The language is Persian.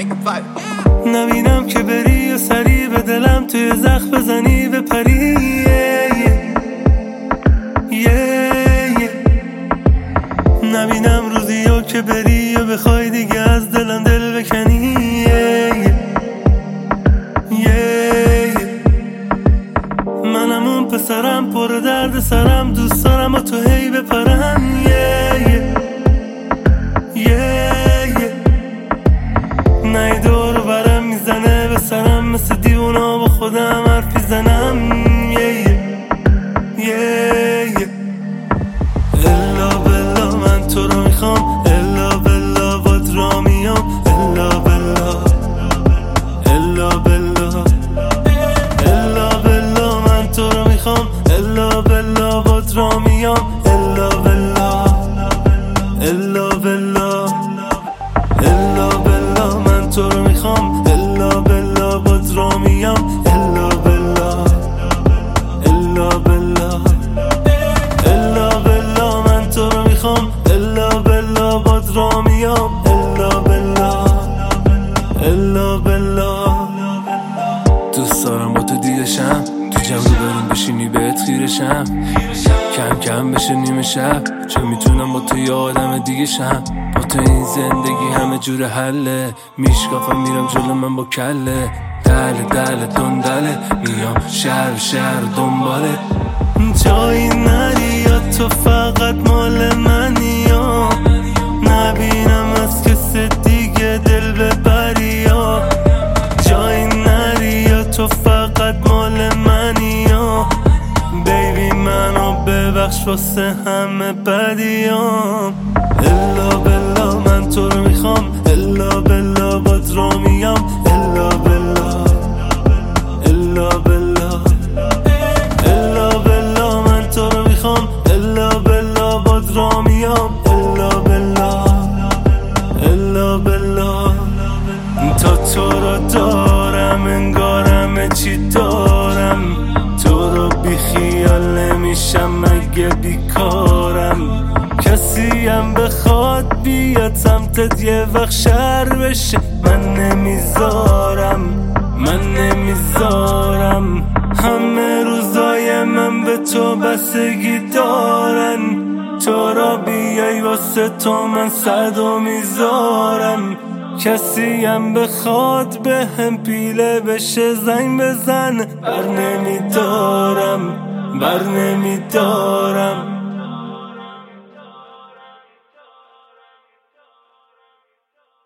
نبینم که بری و سری به دلم توی زخم بزنی به پری. نبینم روزی ها که بری و بخوای دیگه از دلم دل بکنی. منم اون پسرم پر درد سرم، دوست دارم و تو هی بپرم. نه دور برم میزنه به سرم، مثل دیونا با خودم حرفی زنم. الا بلا من تو رو میخوام، الا بلا باد را میام. الا بلا الا بلا الا بلا من تو رو میخوام، الا بلا باد را میام. الا بلا الا بلا الا بلا من تو رو میخوام، الا بلا باد را میام. الا بلا الا بلا الا بلا من تو رو میخوام، الا بلا باد را میام. الا بلا الا بلا دوست دارم با تو دیدشم، تو جمع رو بریم بشینی بهت خیرشم، کم کم بشه نیمه شب، چه میتونم با تو یه آدم دیگه شم. با تو این زندگی همه جور حله، میشکافم میرم جلو من با کله. دله دندله میام شهر شهر دنباله. جایی نری یا تو فقط مال منی، یا نبینم از کسی دیگه دل ببری. یا جایی نری یا تو فقط مال منی، یا بیبی منو ببخش واسه همه بدیام. الا بلا من تو رو میخوام، الا بلا باد را میام. الا بلا الا بلا الا بلا من تو رو میخوام، الا بلا باد را میام. الا بلا الا بلا تا تو رو دارم انگارم چی دارم، تو رو بی خیال نمیشم مگه بیکارم. کسی هم بخواد بیاد سمتت یه وقت شر بشه، من نمیذارم. همه روزای من به تو بستگی دارن، تو را بیای واسه تو من صدو میذارم. کسی هم بخواد به هم پیله بشه زنگ بزن، بر نمیدارم